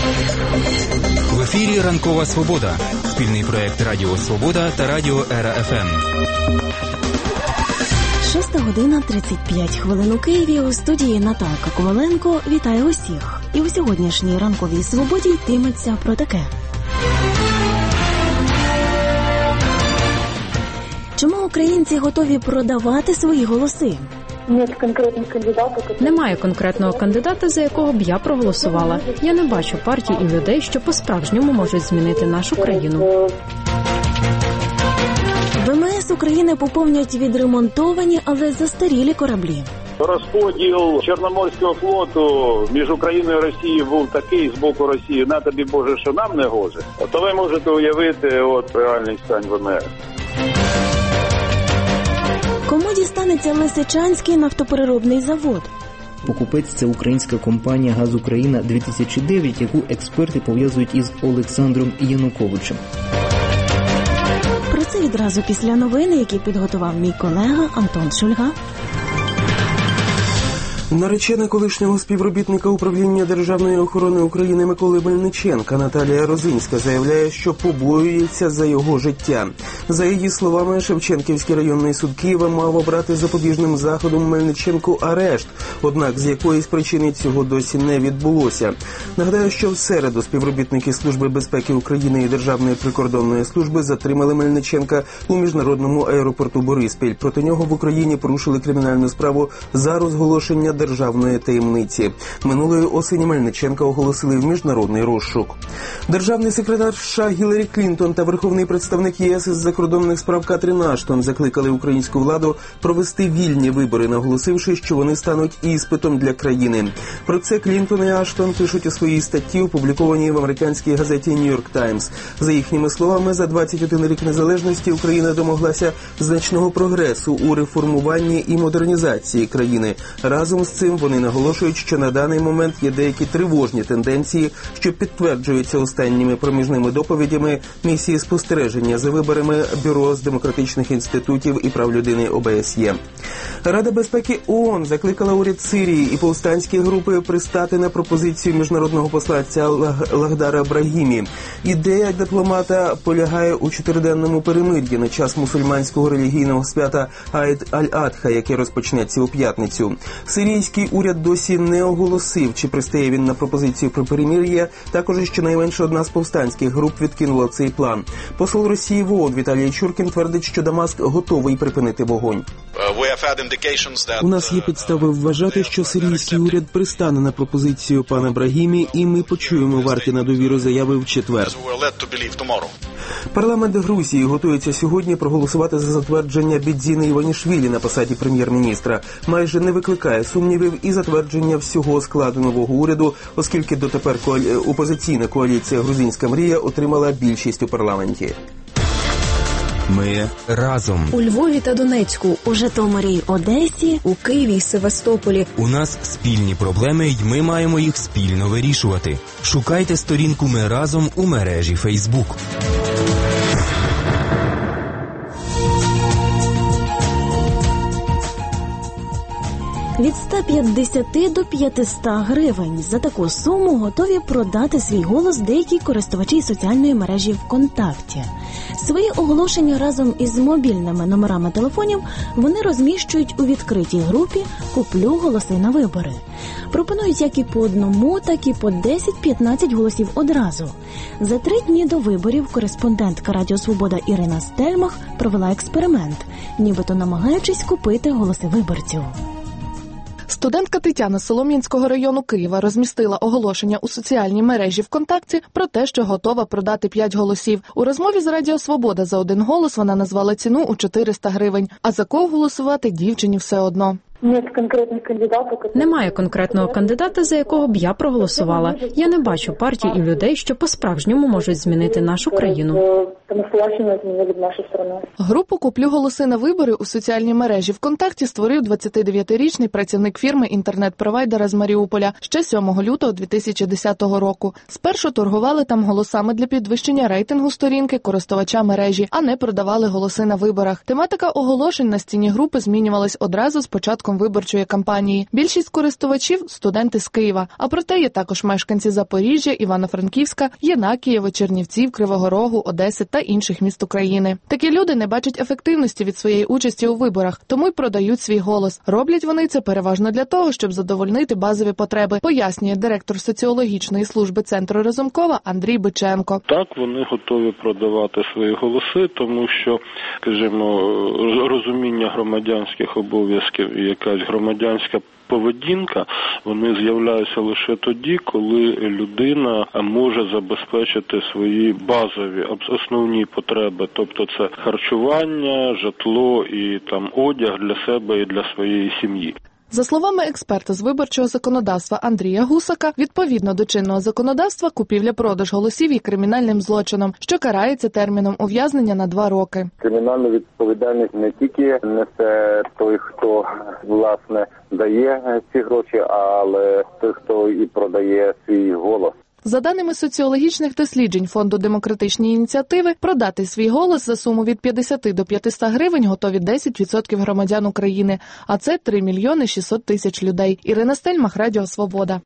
В ефірі «Ранкова Свобода». Спільний проєкт Радіо Свобода та Радіо Ера ФМ. 6:35 у Києві. У студії Наталка Коваленко. Вітаю усіх. І у сьогоднішній «Ранковій Свободі» йтиметься про таке. Чому українці готові продавати свої голоси? Немає конкретного кандидата, за якого б я проголосувала. Я не бачу партій і людей, що по-справжньому можуть змінити нашу країну. ВМС України поповнюють відремонтовані, але застарілі кораблі. Розподіл Чорноморського флоту між Україною і Росією був такий з боку Росії, на тобі, Боже, що нам не гоже. То ви можете уявити реальний стан ВМС. Кому дістанеться Лисичанський нафтопереробний завод? Покупець – це українська компанія «Газ Україна-2009», яку експерти пов'язують із Олександром Януковичем. Про це відразу після новин, які підготував мій колега Антон Шульга. Наречена колишнього співробітника управління Державної охорони України Миколи Мельниченка Наталія Розинська заявляє, що побоюється за його життя. За її словами, Шевченківський районний суд Києва мав обрати запобіжним заходом Мельниченку арешт, однак з якоїсь причини цього досі не відбулося. Нагадаю, що в середу співробітники Служби безпеки України і Державної прикордонної служби затримали Мельниченка у міжнародному аеропорту Бориспіль. Проти нього в Україні порушили кримінальну справу за розголошення державної таємниці. Минулої осені Мельниченка оголосили в міжнародний розшук. Державний секретар США Гіларі Клінтон та верховний представник ЄС із закордонних справ Катрін Аштон закликали українську владу провести вільні вибори, наголосивши, що вони стануть іспитом для країни. Про це Клінтон і Аштон пишуть у своїй статті, опублікованій в американській газеті «Нью-Йорк Таймс». За їхніми словами, за 21 рік незалежності Україна домоглася значного прогресу у реформуванні і модернізації країни. Разом з цим вони наголошують, що на даний момент є деякі тривожні тенденції, що підтверджуються останніми проміжними доповідями місії спостереження за виборами Бюро з демократичних інститутів і прав людини ОБСЄ. Рада безпеки ООН закликала уряд Сирії і повстанські групи пристати на пропозицію міжнародного посланця Лагдара Брагімі. Ідея дипломата полягає у 4-денному перемир'ї на час мусульманського релігійного свята Аїд Аль-Адха, яке розпочнеться у п'ятницю. Сирійський уряд досі не оголосив, чи пристає він на пропозицію про перемир'я. Також щонайменше одна з повстанських груп відкинула цей план. Посол Росії в ООН Віталій Чуркін твердить, що Дамаск готовий припинити вогонь. У нас є підстави вважати, що сирійський уряд пристане на пропозицію пана Брагімі, і ми почуємо варті на довіру заяви в четвер. Парламент Грузії готується сьогодні проголосувати за затвердження Бєдзіни Іванішвілі на посаді прем'єр-міністра. Майже не викликає сумнівів і затвердження всього складу нового уряду, оскільки дотепер опозиційна коаліція «Грузинська мрія» отримала більшість у парламенті. Ми разом. У Львові та Донецьку, у Житомирі й Одесі, у Києві й Севастополі. У нас спільні проблеми, й ми маємо їх спільно вирішувати. Шукайте сторінку «Ми разом» у мережі Фейсбук. Від 150 до 500 гривень. За таку суму готові продати свій голос деякі користувачі соціальної мережі ВКонтакті. Свої оголошення разом із мобільними номерами телефонів вони розміщують у відкритій групі «Куплю голоси на вибори». Пропонують як і по одному, так і по 10-15 голосів одразу. За 3 дні до виборів кореспондентка Радіо Свобода Ірина Стельмах провела експеримент, нібито намагаючись купити голоси виборців. Студентка Тетяна з Солом'янського району Києва розмістила оголошення у соціальній мережі ВКонтакті про те, що готова продати 5 голосів. У розмові з Радіо Свобода за 1 голос вона назвала ціну у 400 гривень. А за кого голосувати дівчині все одно. Немає конкретного кандидата, за якого б я проголосувала. Я не бачу партій і людей, що по-справжньому можуть змінити нашу країну. Групу «Куплю голоси на вибори» у соціальній мережі ВКонтакті створив 29-річний працівник фірми інтернет-провайдера з Маріуполя ще 7 лютого 2010 року. Спершу торгували там голосами для підвищення рейтингу сторінки користувача мережі, а не продавали голоси на виборах. Тематика оголошень на стіні групи змінювалась одразу з початком початком виборчої кампанії. Більшість користувачів – студенти з Києва, а проте є також мешканці Запоріжжя, Івано-Франківська, Єнакієва, Чернівців, Кривого Рогу, Одеси та інших міст України. Такі люди не бачать ефективності від своєї участі у виборах, тому й продають свій голос. Роблять вони це переважно для того, щоб задовольнити базові потреби, пояснює директор соціологічної служби Центру Разумкова Андрій Биченко. Так, вони готові продавати свої голоси, тому що, скажімо, розуміння громадянських обов'язків і якась громадянська поведінка, вони з'являються лише тоді, коли людина може забезпечити свої базові, основні потреби, тобто це харчування, житло і одяг для себе і для своєї сім'ї. За словами експерта з виборчого законодавства Андрія Гусака, відповідно до чинного законодавства, купівля-продаж голосів є кримінальним злочином, що карається терміном ув'язнення на 2 роки. Кримінальну відповідальність не тільки несе той, хто, власне, дає ці гроші, але той, хто і продає свій голос. За даними соціологічних досліджень Фонду демократичні ініціативи, продати свій голос за суму від 50 до 500 гривень готові 10% громадян України, а це 3 мільйони 600 тисяч людей. Ірина Стельмах, Радіо Свобода.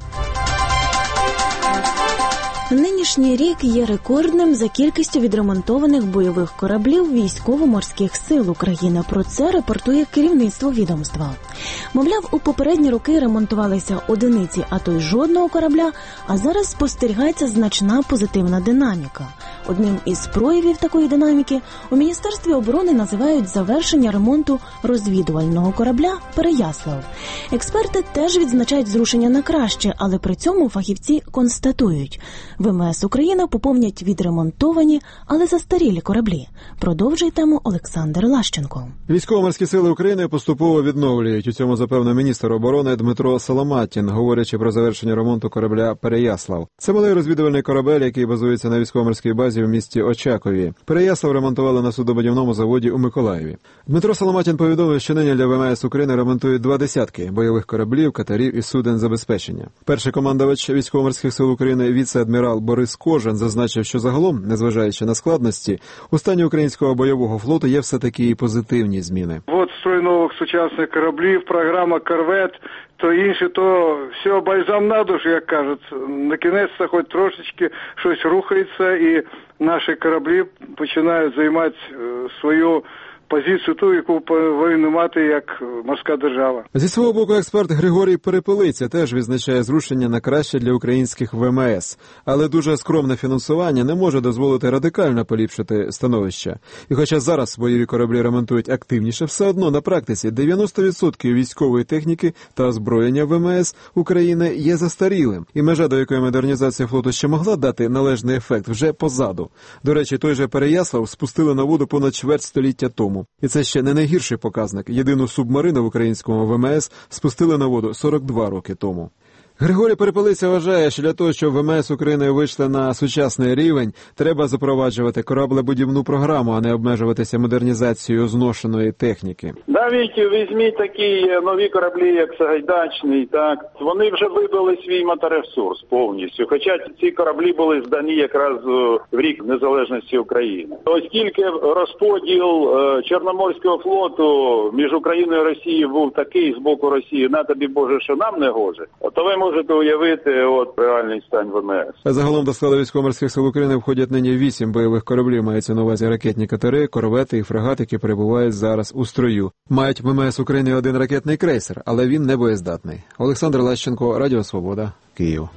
Нинішній рік є рекордним за кількістю відремонтованих бойових кораблів Військово-морських сил України. Про це репортує керівництво відомства. Мовляв, у попередні роки ремонтувалися одиниці, а то й жодного корабля, а зараз спостерігається значна позитивна динаміка. Одним із проявів такої динаміки у Міністерстві оборони називають завершення ремонту розвідувального корабля «Переяслав». Експерти теж відзначають зрушення на краще, але при цьому фахівці констатують – ВМС України поповнять відремонтовані, але застарілі кораблі. Продовжує тему Олександр Лащенко. Військово-морські сили України поступово відновлюють. У цьому запевнив міністр оборони Дмитро Соломатін, говорячи про завершення ремонту корабля «Переяслав». Це малий розвідувальний корабель, який базується на військово-морській базі в місті Очакові. «Переяслав» ремонтували на суднобудівному заводі у Миколаєві. Дмитро Соломатін повідомив, що нині для ВМС України ремонтують 20 бойових кораблів, катерів і суден забезпечення. Перший командувач військово-морських сил України віце-адмірал Борис Кожан зазначив, що загалом, незважаючи на складності, у стані українського бойового флоту є все-таки і позитивні зміни. От строй нових сучасних кораблів, програма «Корвет», то інше, то все бальзам на душу, як кажуть. Накінець-то хоч трошечки щось рухається і наші кораблі починають займати свою позицію ту, яку повинна мати як морська держава. Зі свого боку експерт Григорій Перепелиця теж відзначає зрушення на краще для українських ВМС. Але дуже скромне фінансування не може дозволити радикально поліпшити становище. І хоча зараз бойові кораблі ремонтують активніше, все одно на практиці 90% військової техніки та озброєння ВМС України є застарілим. І межа, до якої модернізація флоту ще могла дати належний ефект, вже позаду. До речі, той же Переяслав спустили на воду понад чверть століття тому. І це ще не найгірший показник. Єдину субмарину в українському ВМС спустили на воду 42 роки тому. Григорій Перепелиця вважає, що для того, щоб ВМС України вийшли на сучасний рівень, треба запроваджувати кораблебудівну програму, а не обмежуватися модернізацією зношеної техніки. Навіть візьміть такі нові кораблі, як Сагайдачний, так, вони вже вибили свій моторесурс повністю, хоча ці кораблі були здані якраз в рік незалежності України. Оскільки розподіл Чорноморського флоту між Україною і Росією був такий з боку Росії, на тобі Боже, що нам не гоже, то ви можете уявити реальний стан ВМС. Загалом до складу військово-морських сил України входять нині 8 бойових кораблів. Мається на увазі ракетні катери, корвети і фрегати, які перебувають зараз у строю. Мають ВМС України один ракетний крейсер, але він не боєздатний. Олександр Лащенко, Радіо Свобода, Київ.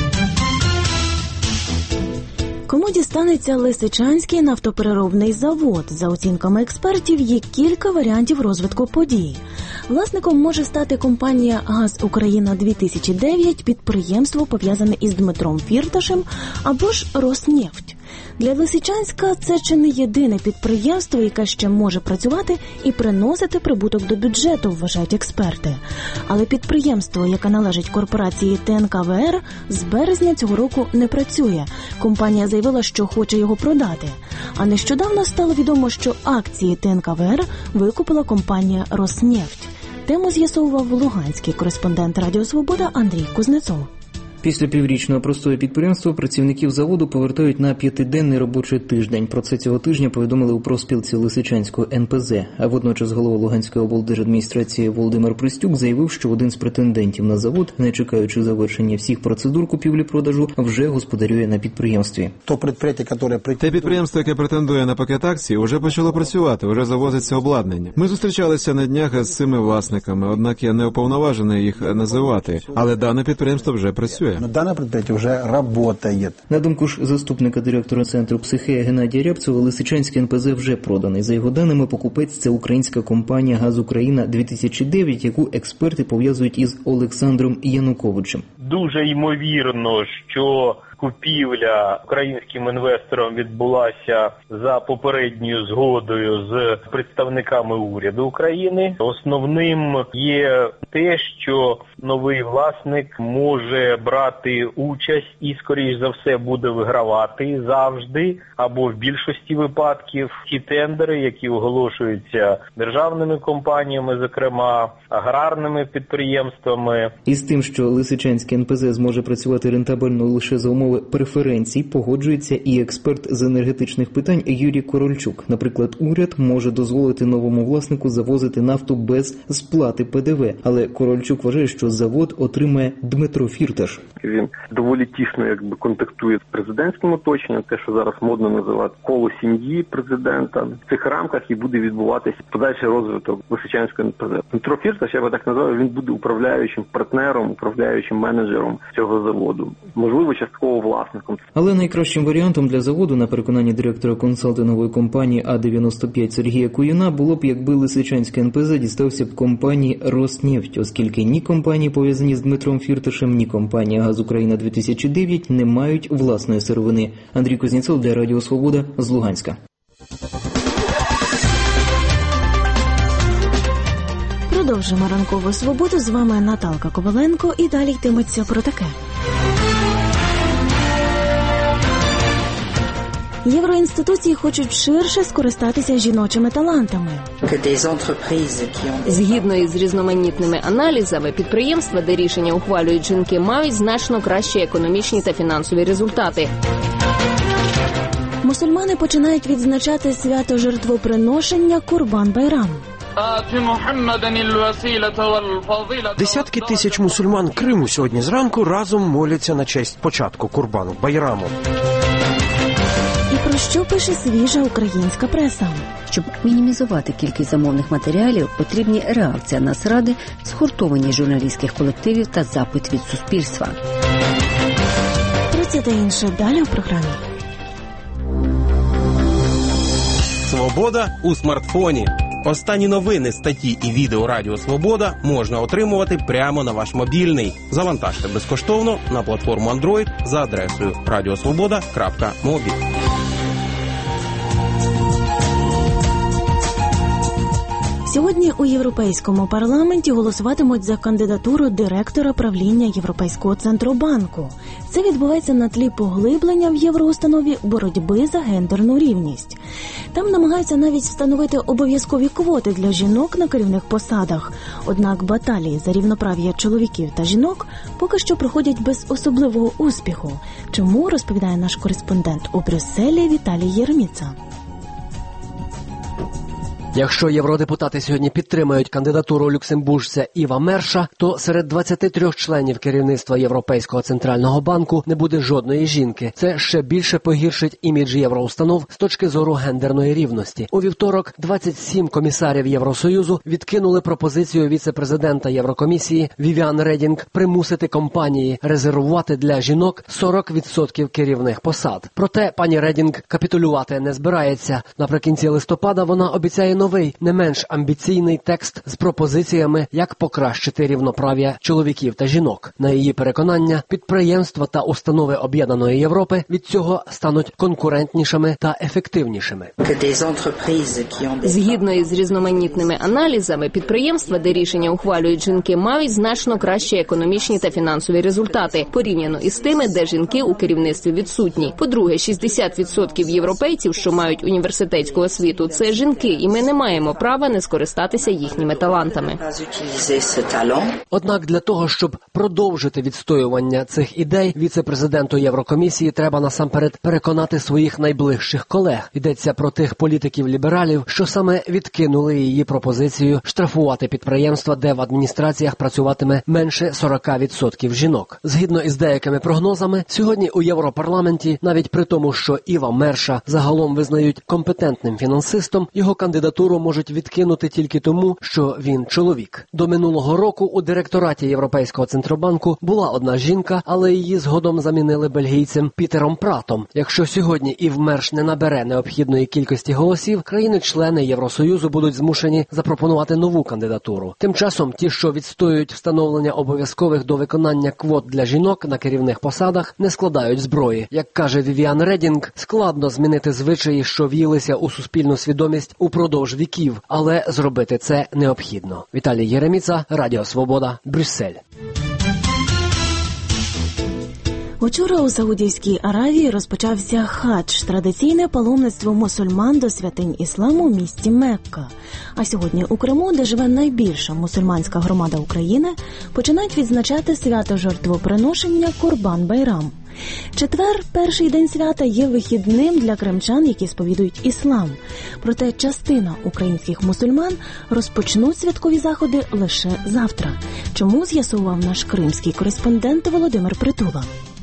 Кому дістанеться Лисичанський нафтопереробний завод? За оцінками експертів, є кілька варіантів розвитку подій. Власником може стати компанія «Газ Україна-2009», підприємство, пов'язане із Дмитром Фірташем, або ж «Роснефть». Для Лисичанська це чи не єдине підприємство, яке ще може працювати і приносити прибуток до бюджету, вважають експерти. Але підприємство, яке належить корпорації ТНК-ВР, з березня цього року не працює. Компанія заявила, що хоче його продати. А нещодавно стало відомо, що акції ТНК-ВР викупила компанія «Роснефть». Тему з'ясовував луганський кореспондент Радіо Свобода Андрій Кузнецов. Після піврічного простою підприємства працівників заводу повертають на 5-денний робочий тиждень. Про це цього тижня повідомили у профспілці Лисичанського НПЗ. А водночас голова Луганської облдержадміністрації Володимир Пристюк заявив, що один з претендентів на завод, не чекаючи завершення всіх процедур купівлі-продажу, вже господарює на підприємстві. Те підприємство, яке претендує на пакет акцій, вже почало працювати, вже завозиться обладнання. Ми зустрічалися на днях з цими власниками, однак я не уповноважений їх називати. Але дане підприємство вже працює. Дане підприємство вже працює. На думку ж заступника директора Центру психея Геннадія Рябцева, Лисичанський НПЗ вже проданий. За його даними, покупець – це українська компанія «Газ Україна-2009», яку експерти пов'язують із Олександром Януковичем. Дуже ймовірно, що купівля українським інвесторам відбулася за попередньою згодою з представниками уряду України. Основним є те, що новий власник може брати участь і, скоріш за все, буде вигравати завжди або в більшості випадків ті тендери, які оголошуються державними компаніями, зокрема аграрними підприємствами. Із тим, що Лисичанське НПЗ зможе працювати рентабельно лише за умови преференцій, погоджується і експерт з енергетичних питань Юрій Корольчук. Наприклад, уряд може дозволити новому власнику завозити нафту без сплати ПДВ. Але Корольчук вважає, що завод отримає Дмитро Фірташ. Він доволі тісно контактує з президентським оточенням, те, що зараз модно називати коло сім'ї президента. В цих рамках і буде відбуватися подальший розвиток Лисичанського НПЗ. Дмитро Фірташ, я би так назвав, він буде управляючим партнером, управляючим менеджером цього заводу. Можливо, частково власником. Але найкращим варіантом для заводу, на переконанні директора консалтингової компанії А-95 Сергія Куюна, було б, якби Лисичанське НПЗ дістався б компанії «Роснефть», оскільки ні компанії, пов'язані з Дмитром Фірташем, ні компанія «Газ Україна-2009» не мають власної сировини. Андрій Кузнєцов для Радіо Свобода з Луганська. Продовжимо ранкову свободу. З вами Наталка Коваленко. І далі йтиметься про таке. Євроінституції хочуть ширше скористатися жіночими талантами. Згідно із різноманітними аналізами, підприємства, де рішення ухвалюють жінки, мають значно кращі економічні та фінансові результати. Мусульмани починають відзначати свято жертвоприношення Курбан-Байрам. Десятки тисяч мусульман Криму сьогодні зранку разом моляться на честь початку Курбану-Байраму. І про що пише свіжа українська преса? Щоб мінімізувати кількість замовних матеріалів, потрібні реакція Нацради, згуртованість журналістських колективів та запит від суспільства. Про це та інше далі у програмі. Свобода у смартфоні. Останні новини, статті і відео Радіо Свобода можна отримувати прямо на ваш мобільний. Завантажте безкоштовно на платформу Android за адресою radiosvoboda.mobi. Сьогодні у Європейському парламенті голосуватимуть за кандидатуру директора правління Європейського Центробанку. Це відбувається на тлі поглиблення в євроустанові боротьби за гендерну рівність. Там намагаються навіть встановити обов'язкові квоти для жінок на керівних посадах. Однак баталії за рівноправ'я чоловіків та жінок поки що проходять без особливого успіху. Чому, розповідає наш кореспондент у Брюсселі Віталій Єреміца. Якщо євродепутати сьогодні підтримають кандидатуру люксембуржця Іва Мерша, то серед 23 членів керівництва Європейського Центрального банку не буде жодної жінки. Це ще більше погіршить імідж євроустанов з точки зору гендерної рівності. У вівторок 27 комісарів Євросоюзу відкинули пропозицію віце-президента Єврокомісії Вівіан Редінг примусити компанії резервувати для жінок 40% керівних посад. Проте пані Редінг капітулювати не збирається. Наприкінці листопада вона обіцяє новий, не менш амбіційний текст з пропозиціями, як покращити рівноправ'я чоловіків та жінок. На її переконання, підприємства та установи Об'єднаної Європи від цього стануть конкурентнішими та ефективнішими. Згідно із різноманітними аналізами, підприємства, де рішення ухвалюють жінки, мають значно кращі економічні та фінансові результати, порівняно із тими, де жінки у керівництві відсутні. По-друге, 60% європейців, що мають університетську освіту, це жінки, і ми не маємо права не скористатися їхніми талантами. Однак для того, щоб продовжити відстоювання цих ідей, віце-президенту Єврокомісії треба насамперед переконати своїх найближчих колег. Йдеться про тих політиків-лібералів, що саме відкинули її пропозицію штрафувати підприємства, де в адміністраціях працюватиме менше 40% жінок. Згідно із деякими прогнозами, сьогодні у Європарламенті, навіть при тому, що Іва Мерша загалом визнають компетентним фінансистом, його кандидатуру можуть відкинути тільки тому, що він чоловік. До минулого року у директораті Європейського центробанку була одна жінка, але її згодом замінили бельгійцем Пітером Пратом. Якщо сьогодні Ів Мерш не набере необхідної кількості голосів, країни-члени Євросоюзу будуть змушені запропонувати нову кандидатуру. Тим часом ті, що відстоюють встановлення обов'язкових до виконання квот для жінок на керівних посадах, не складають зброї. Як каже Вівіан Редінг, складно змінити звичаї, що в'їлися у суспільну свідомість упродовж віків, але зробити це необхідно. Віталій Єреміца, Радіо Свобода, Брюссель. Учора у Саудівській Аравії розпочався хадж – традиційне паломництво мусульман до святинь ісламу в місті Мекка. А сьогодні у Криму, де живе найбільша мусульманська громада України, починають відзначати свято жертвоприношення Курбан-Байрам. Четвер, перший день свята, є вихідним для кримчан, які сповідують іслам. Проте частина українських мусульман розпочнуть святкові заходи лише завтра. Чому, з'ясував наш кримський кореспондент Володимир Притула.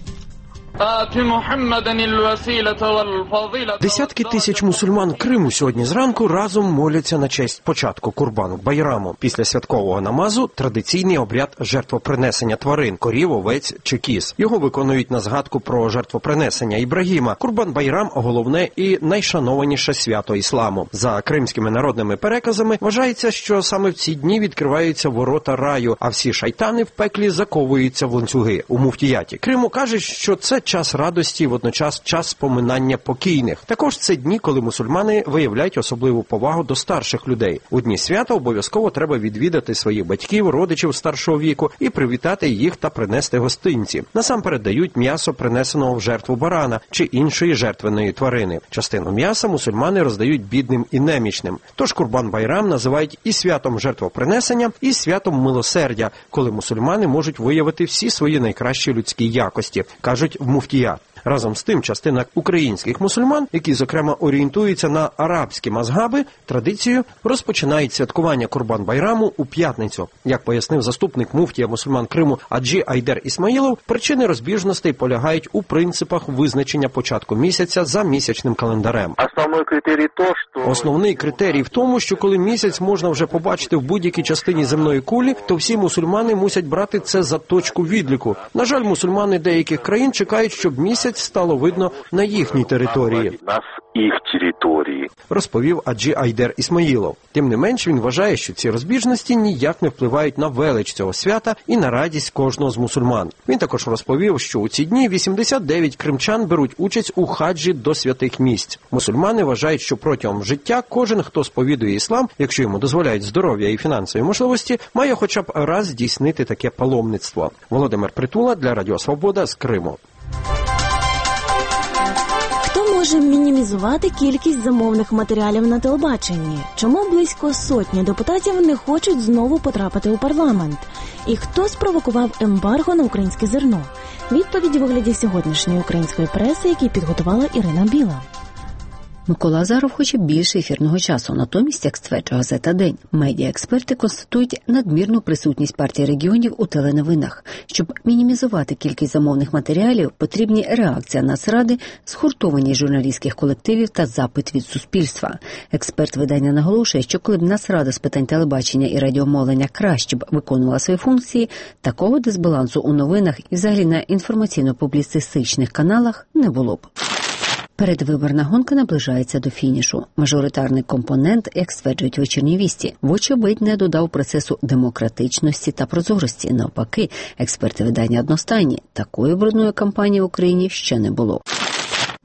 Десятки тисяч мусульман Криму сьогодні зранку разом моляться на честь початку Курбану-Байраму. Після святкового намазу традиційний обряд жертвопринесення тварин – корів, овець чи кіз. Його виконують на згадку про жертвопринесення Ібрагіма. Курбан-Байрам – головне і найшанованіше свято ісламу. За кримськими народними переказами вважається, що саме в ці дні відкриваються ворота раю, а всі шайтани в пеклі заковуються в ланцюги. У муфтіяті Криму кажуть, що це час радості і водночас час споминання покійних. Також це дні, коли мусульмани виявляють особливу повагу до старших людей. У дні свята обов'язково треба відвідати своїх батьків, родичів старшого віку і привітати їх та принести гостинці. Насамперед дають м'ясо, принесеного в жертву барана чи іншої жертвеної тварини. Частину м'яса мусульмани роздають бідним і немічним. Тож Курбан-Байрам називають і святом жертвопринесення, і святом милосердя, коли мусульмани можуть виявити всі свої найкращі людські якості, кажуть в муфтіят. Разом з тим, частина українських мусульман, які, зокрема, орієнтуються на арабські мазгаби, традицію розпочинають святкування Курбан-Байраму у п'ятницю. Як пояснив заступник муфтія мусульман Криму Аджі Айдер Ісмаїлов, причини розбіжностей полягають у принципах визначення початку місяця за місячним календарем. Основний критерій в тому, що коли місяць можна вже побачити в будь-якій частині земної кулі, то всі мусульмани мусять брати це за точку відліку. На жаль, мусульмани деяких країн чекають, щоб місяць стало видно на їхній території, розповів Аджі Айдер Ісмаїлов. Тим не менш, він вважає, що ці розбіжності ніяк не впливають на велич цього свята і на радість кожного з мусульман. Він також розповів, що у ці дні 89 кримчан беруть участь у хаджі до святих місць. Мусульмани вважають, що протягом життя кожен, хто сповідує іслам, якщо йому дозволяють здоров'я і фінансові можливості, має хоча б раз здійснити таке паломництво. Володимир Притула для Радіо Свобода з Криму. Хто може мінімізувати кількість замовних матеріалів на телебаченні? Чому близько сотні депутатів не хочуть знову потрапити у парламент? І хто спровокував ембарго на українське зерно? Відповідь у вигляді сьогоднішньої української преси, які підготувала Ірина Біла. Микола Азаров хоче більше ефірного часу. Натомість, як стверджує газета «День», медіаексперти констатують надмірну присутність партії регіонів у теленовинах. Щоб мінімізувати кількість замовних матеріалів, потрібні реакція Нацради, згуртованість журналістських колективів та запит від суспільства. Експерт видання наголошує, що коли б Нацрада з питань телебачення і радіомовлення краще б виконувала свої функції, такого дисбалансу у новинах і взагалі на інформаційно-публіцистичних каналах не було б. Передвиборна гонка наближається до фінішу. Мажоритарний компонент, як стверджують «Вечірні вісті», вочевидь не додав процесу демократичності та прозорості. Навпаки, експерти видання одностайні. Такої брудної кампанії в Україні ще не було.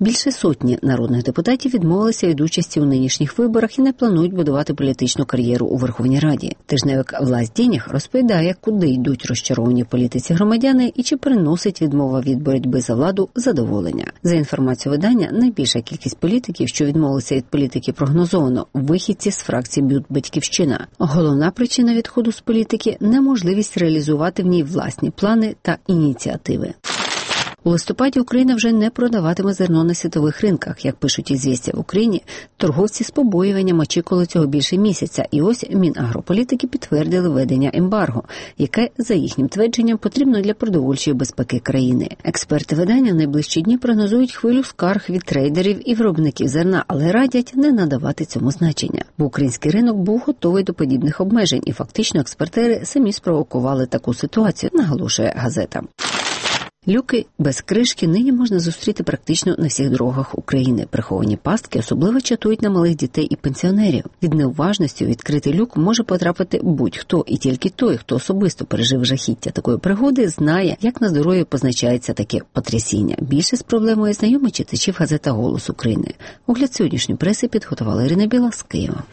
Більше сотні народних депутатів відмовилися від участі у нинішніх виборах і не планують будувати політичну кар'єру у Верховній Раді. Тижневик «Власть денег» розповідає, куди йдуть розчаровані в політиці громадяни і чи приносить відмова від боротьби за владу задоволення. За інформацією видання, найбільша кількість політиків, що відмовилися від політики, прогнозовано вихідці з фракції «Б'ют Батьківщина». Головна причина відходу з політики – неможливість реалізувати в ній власні плани та ініціативи. У листопаді Україна вже не продаватиме зерно на світових ринках. Як пишуть «Ізвістія» в Україні, торговці з побоюванням очікували цього більше місяця. І ось Мінагрополітики підтвердили введення ембарго, яке, за їхнім твердженням, потрібно для продовольчої безпеки країни. Експерти видання в найближчі дні прогнозують хвилю скарг від трейдерів і виробників зерна, але радять не надавати цьому значення. Бо український ринок був готовий до подібних обмежень, і фактично експортери самі спровокували таку ситуацію, наголошує газета. Люки без кришки нині можна зустріти практично на всіх дорогах України. Приховані пастки особливо чатують на малих дітей і пенсіонерів. Від неуважності у відкритий люк може потрапити будь-хто, і тільки той, хто особисто пережив жахіття такої пригоди, знає, як на здоров'я позначається таке потрясіння. Більше з проблемою знайомі читачів газета «Голос України». Огляд сьогоднішньої преси підготувала Ірина Біла з Києва.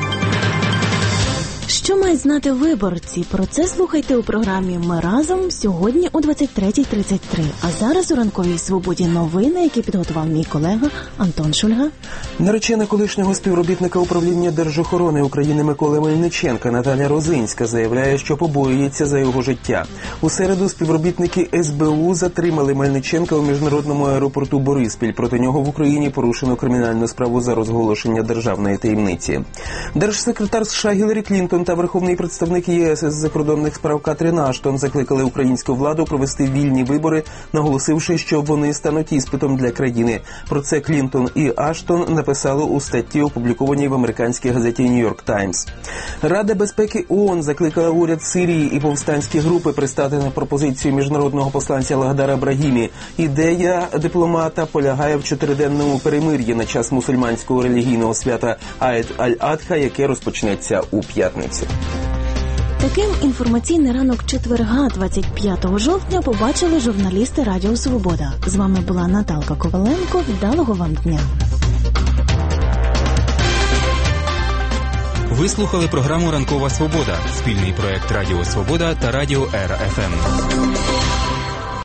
Що мають знати виборці? Про це слухайте у програмі «Ми разом» сьогодні о 23:33. А зараз у ранковій свободі новини, які підготував мій колега Антон Шульга. Наречена колишнього співробітника управління Держохорони України Миколи Мельниченка Наталя Розинська заявляє, що побоюється за його життя. У середу співробітники СБУ затримали Мельниченка у міжнародному аеропорту Бориспіль. Проти нього в Україні порушено кримінальну справу за розголошення державної таємниці. Держсекретар США Гіларі Клінтон та верховний представник ЄС із закордонних справ Катрін Аштон закликали українську владу провести вільні вибори, наголосивши, що вони стануть іспитом для країни. Про це Клінтон і Аштон написали у статті, опублікованій в американській газеті «Нью-Йорк Таймс». Рада безпеки ООН закликала уряд Сирії і повстанські групи пристати на пропозицію міжнародного посланця Лагдара Брагімі. Ідея дипломата полягає в 4-денному перемир'ї на час мусульманського релігійного свята Аїд Аль-Адха, яке розпочнеться у п'ятницю. Таким інформаційний ранок четверга, 25 жовтня, побачили журналісти Радіо Свобода. З вами була Наталка Коваленко. Вдалого вам дня. Ви слухали програму «Ранкова Свобода» – спільний проект Радіо Свобода та Радіо РФМ.